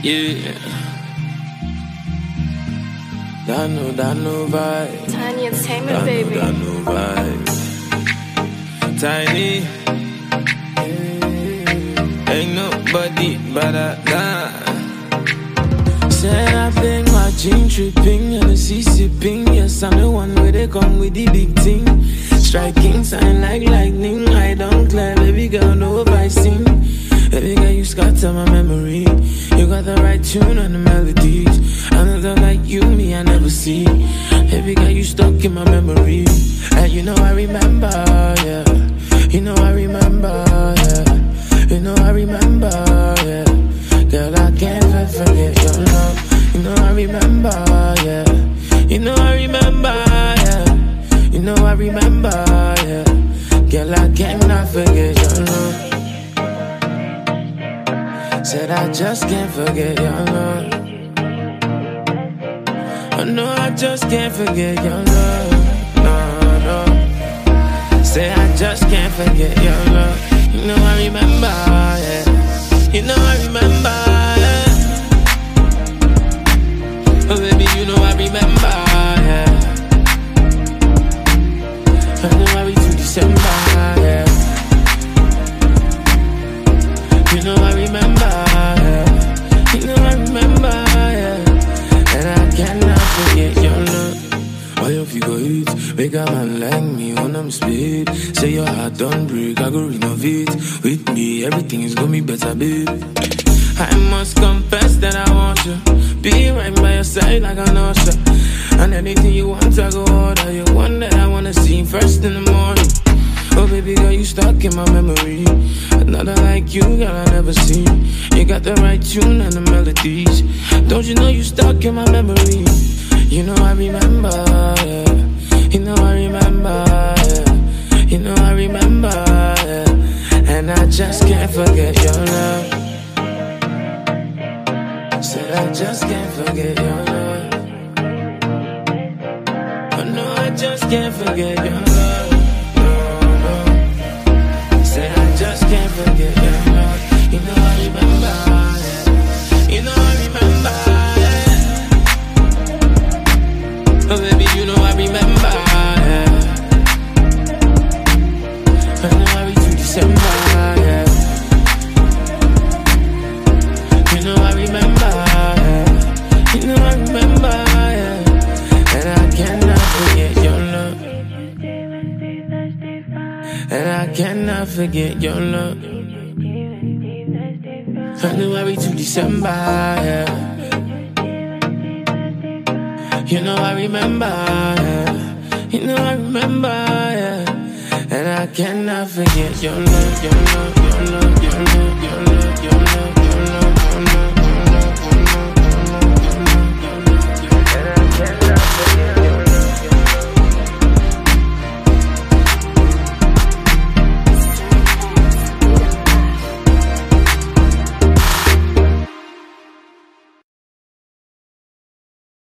Yeah. Dano vibe. Tiny Entertainment, baby. Dano vibe. Tiny. Ain't nobody but I. Said I bang my jean tripping and the C sipping. Yes, I'm the one where they come with the big thing. Striking sign like lightning. I don't clear, baby girl, no vicing. Baby girl, you scatter my memory. You got the right tune and the melodies. Another like you, me, I never see. Baby girl, you stuck in my memory. And you know I remember, yeah. You know I remember, yeah. You know I remember, yeah. Girl, I can't forget your love. You know I remember, yeah. You know I remember, yeah. You know I remember, yeah. Girl, I cannot forget your love. Said I just can't forget your love. Oh no, I just can't forget your love. No. Say I just can't forget your love. You know I remember, yeah. You know I remember, yeah. Oh baby, you know I remember, yeah. January to December, yeah. You know I remember, yeah. You know I remember, yeah. And I cannot forget your love. Why if you go eat, make a man like me when I'm split. Say your heart don't break, I go renovate. With me, everything is gonna be better, babe. I must confess that I want you. Be right by your side like an usher. And anything you want, I go order. You one that I wanna see first in the morning. Oh baby girl, you stuck in my memory. Another like you, girl, I never seen. You got the right tune and the melodies. Don't you know you stuck in my memory? You know I remember, yeah. You know I remember, yeah. You know I remember, yeah. And I just can't forget your love. Said I just can't forget your love. Oh no, I just can't forget your love. No. Said I just can't forget your love. You know I remember, yeah. You know I remember, yeah. Oh baby, you know I remember, yeah. January to December, yeah. You know I remember, yeah. You know I remember, yeah. And I cannot forget your love. And I cannot forget your love. January to December, yeah. You know I remember, yeah. You know I remember, yeah. And I cannot forget your love, your love, your love, your love, your love, your love.